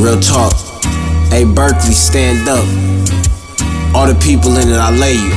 Real talk. Hey Berkeley, stand up. All the people in it, I lay you.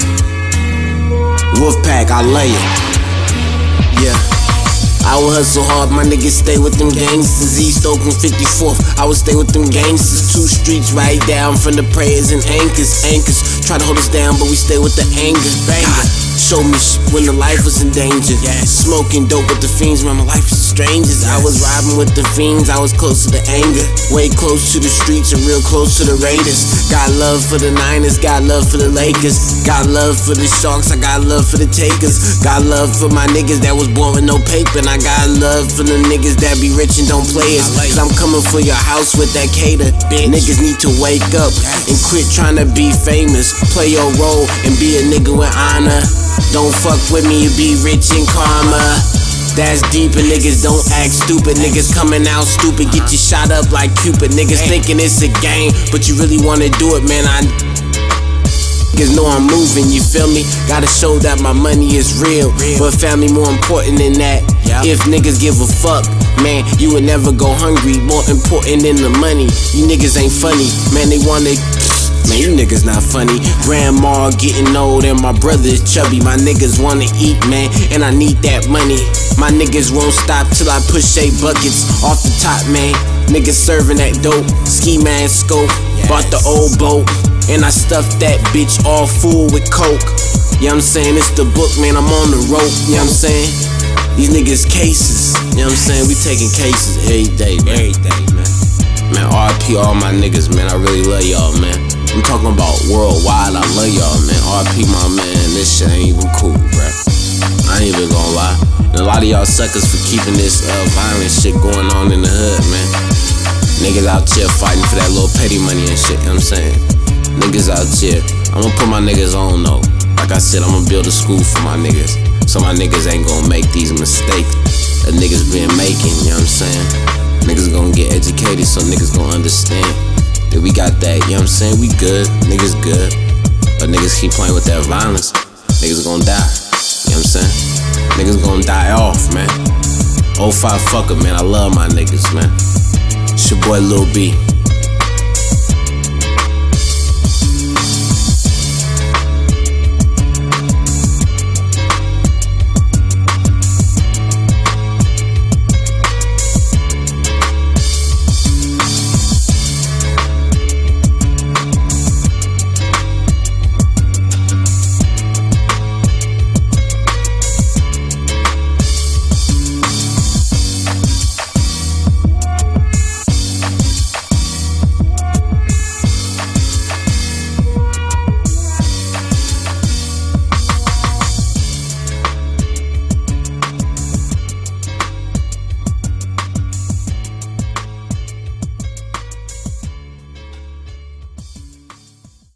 Wolfpack, I lay you. Yeah. I would hustle hard, my niggas stay with them gangsters. East Oakland 54th, I would stay with them gangsters. 2 streets right down from the prayers and anchors. Try to hold us down, but we stay with the anger. God, show me when the life was in danger. Smoking dope with the fiends, man, my life is strangers. I was riding with the fiends, I was close to the anger. Way close to the streets and real close to the Raiders. Got love for the Niners, got love for the Lakers. Got love for the Sharks, I got love for the Takers. Got love for my niggas that was born with no paper. And I got love for the niggas that be rich and don't play us. Cause I'm coming for your house with that cater. Niggas need to wake up and quit trying to be famous. Play your role and be a nigga with honor. Don't fuck with me, you be rich in karma. That's deep and niggas don't act stupid. Niggas coming out stupid, get you shot up like Cupid. Niggas thinking it's a game, but you really wanna do it, man. Niggas know I'm moving, you feel me? Gotta show that my money is real, but family more important than that. If niggas give a fuck, man, you would never go hungry. More important than the money. You niggas ain't funny, man, they wanna. Man, you niggas not funny. Grandma getting old and my brother is chubby. My niggas wanna eat, man, and I need that money. My niggas won't stop till I push 8 buckets off the top, man. Niggas serving that dope, ski mask scope. Bought the old boat, and I stuffed that bitch all full with coke. You know what I'm saying? It's the book, man, I'm on the rope. You know what I'm saying? These niggas cases. You know what I'm saying? We taking cases every day, man. Man, RIP all my niggas, man. I really love y'all, man. I'm talking about worldwide, I love y'all, man. RIP my man, this shit ain't even cool, bruh. I ain't even gonna lie. And a lot of y'all suckers for keeping this violent shit going on in the hood, man. Niggas out here fighting for that little petty money and shit, you know what I'm saying? Niggas out here, I'ma put my niggas on though. Like I said, I'ma build a school for my niggas, so my niggas ain't gonna make these mistakes that niggas been making, you know what I'm saying? Niggas gonna get educated so niggas gonna understand that we got that, you know what I'm saying? We good, niggas good. But niggas keep playing with that violence, niggas gonna die, you know what I'm saying? Niggas gonna die off, man. 05 fucker, man, I love my niggas, man. It's your boy Lil B.